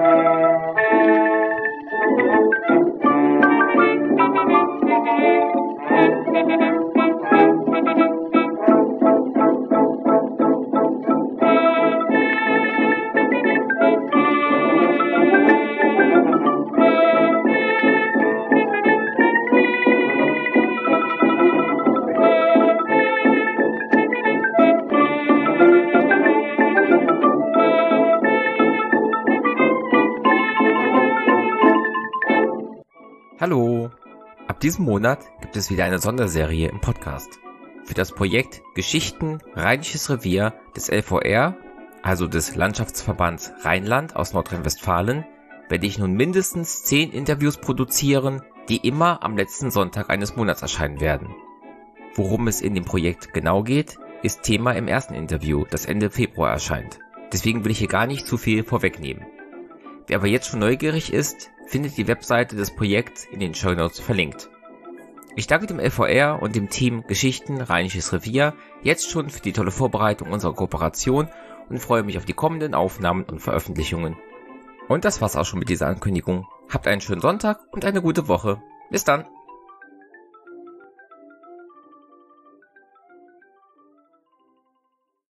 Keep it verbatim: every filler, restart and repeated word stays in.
Hallo! Ab diesem Monat gibt es wieder eine Sonderserie im Podcast. Für das Projekt Geschichten Rheinisches Revier des L V R, also des Landschaftsverbands Rheinland aus Nordrhein-Westfalen, werde ich nun mindestens zehn Interviews produzieren, die immer am letzten Sonntag eines Monats erscheinen werden. Worum es in dem Projekt genau geht, ist Thema im ersten Interview, das Ende Februar erscheint. Deswegen will ich hier gar nicht zu viel vorwegnehmen. Wer aber jetzt schon neugierig ist, findet die Webseite des Projekts in den Shownotes verlinkt. Ich danke dem L V R und dem Team Geschichten Rheinisches Revier jetzt schon für die tolle Vorbereitung unserer Kooperation und freue mich auf die kommenden Aufnahmen und Veröffentlichungen. Und das war's auch schon mit dieser Ankündigung. Habt einen schönen Sonntag und eine gute Woche. Bis dann!